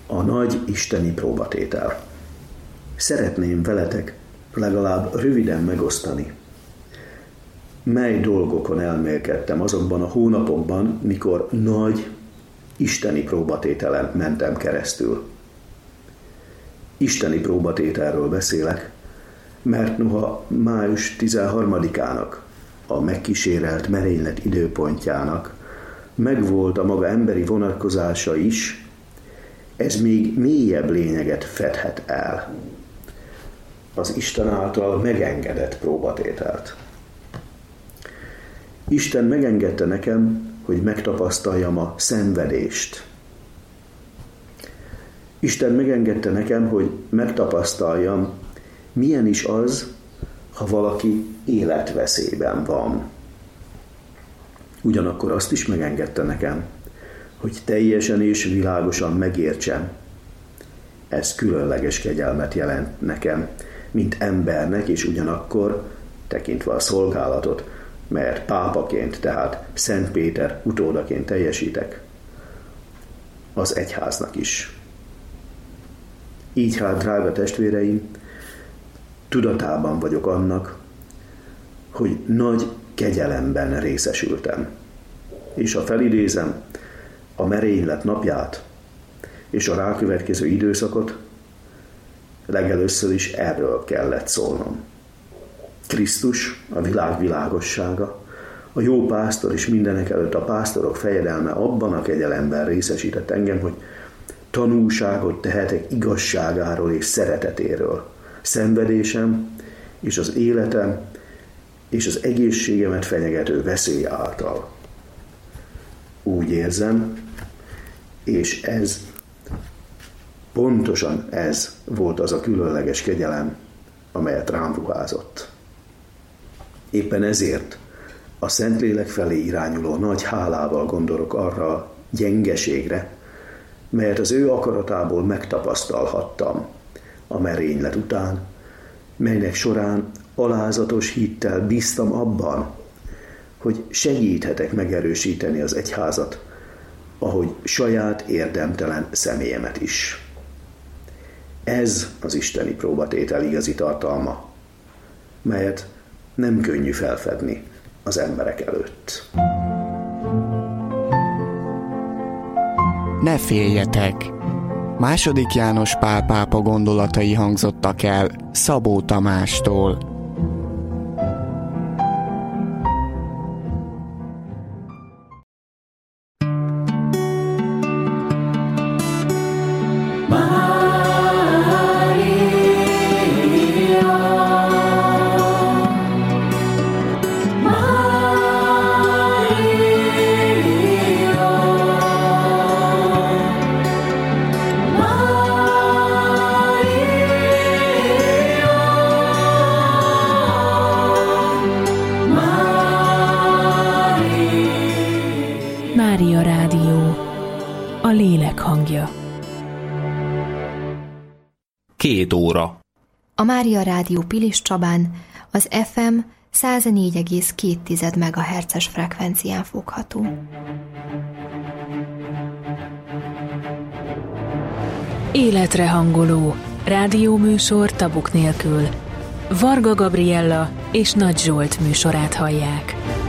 A nagy isteni próbatétel. Szeretném veletek legalább röviden megosztani, mely dolgokon elmélkedtem azokban a hónapokban, mikor nagy isteni próbatételen mentem keresztül. Isteni próbatételről beszélek, mert noha május 13-ának, a megkísérelt merénylet időpontjának megvolt a maga emberi vonatkozása is, ez még mélyebb lényeget fedhet el. Az Isten által megengedett próbatételt. Isten megengedte nekem, hogy megtapasztaljam a szenvedést. Isten megengedte nekem, hogy megtapasztaljam, milyen is az, ha valaki életveszélyben van. Ugyanakkor azt is megengedte nekem, hogy teljesen és világosan megértsem. Ez különleges kegyelmet jelent nekem, mint embernek, és ugyanakkor, tekintve a szolgálatot, mert pápaként, tehát Szent Péter utódaként teljesítek, az egyháznak is. Így hát, drága testvéreim, tudatában vagyok annak, hogy nagy kegyelemben részesültem. És ha felidézem a merénylet napját és a rákövetkező időszakot, legelőször is erről kellett szólnom. Krisztus, a világ világossága, a jó pásztor és mindenek előtt a pásztorok fejedelme abban a kegyelemben részesített engem, hogy tanúságot tehetek igazságáról és szeretetéről. Szenvedésem és az életem és az egészségemet fenyegető veszély által. Úgy érzem, és pontosan ez volt az a különleges kegyelem, amelyet rám ruházott. Éppen ezért a Szentlélek felé irányuló nagy hálával gondolok arra a gyengeségre, melyet az ő akaratából megtapasztalhattam a merénylet után, melynek során alázatos hittel bíztam abban, hogy segíthetek megerősíteni az egyházat, ahogy saját érdemtelen személyemet is. Ez az isteni próbatétel igazi tartalma, melyet nem könnyű felfedni az emberek előtt. Ne féljetek! II. János Pál pápa gondolatai hangzottak el Szabó Tamástól. Mária Rádió, a lélek hangja. 2 óra. A Mária Rádió Pilis Csabán az FM 104,2 MHz-es frekvencián fogható. Életre hangoló rádióműsor tabuk nélkül. Varga Gabriella és Nagy Zsolt műsorát hallják.